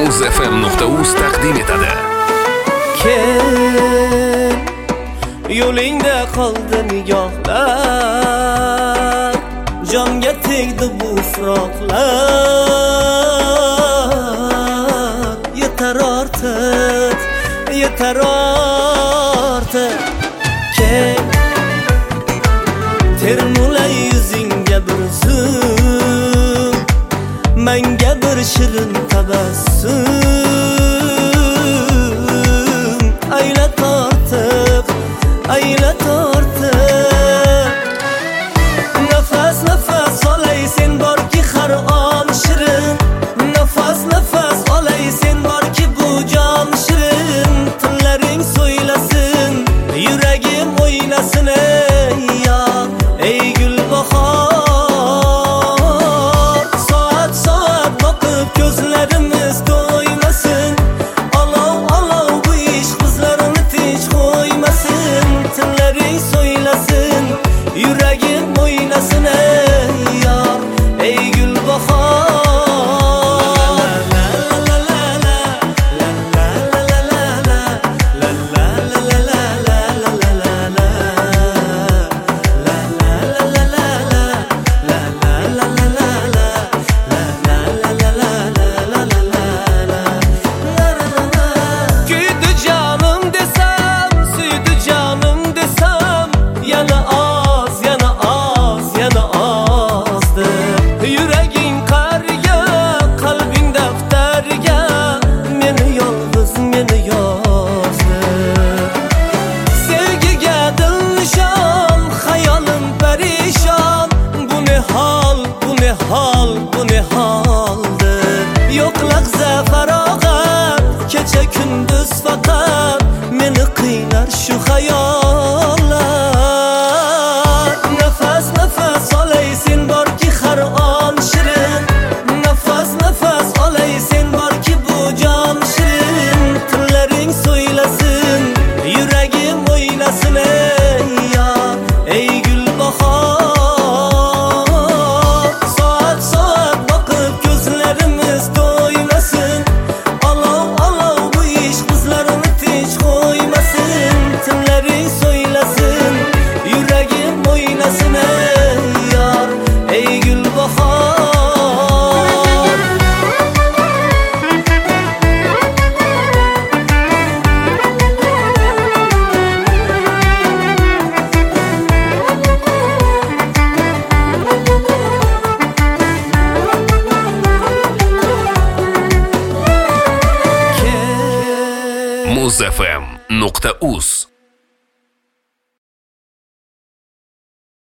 muzfm.uz taqdim etadi. Kel, yo'lingda qoldi nigohlar, jonga tegdi bu firoqlar. Yetar ortiq, yetar ortiq. Kel, termulay yuzingga bir zum, menga bir shirin tabassum. Aylat ortiq, aylat ortiq. Nafas nafas olay sen borki har on shirin. Nafas nafas olay sen borki bu jon shirin. Tillaring so'ylasin, yuragim o'ynasin ey yor, ey gulbahor. Soat soat boqib ko'zlarimiz to'ymasin. Olov olov bu ishq bizlarni tinch qo'ymasin. Tillaring so'ylasin, yuragim o'ynasin ey yor, ey gulbahor. Kuydi canım desem, suydi canım desem, yana az, yana az, yana azdır. Yüreğin karga, kalbin defterge, meni yalnız, meni yazdır. Sevgiga dil nishon, hayolim perişan. Bu ne hal, bu ne hal, bu ne haldir. Yo'q lahza farog'at, kecha kunduz faqat meni qiynar shu xayollar. Nafas nafas olay sen borki har on shirin. Nafas nafas olay sen borki bu jon shirin. Tillaring so'ylasin, yuragim o'ynasin ey yor, ey gulbahor. Soat soat boqib ko'zlarimiz to'ymasin. Olov olov bu ishq bizlarni tinch qo'ymasin. Tillaring so'ylasin, yuragim o'ynasin ey yor, ey gulbahor. muzfm.uz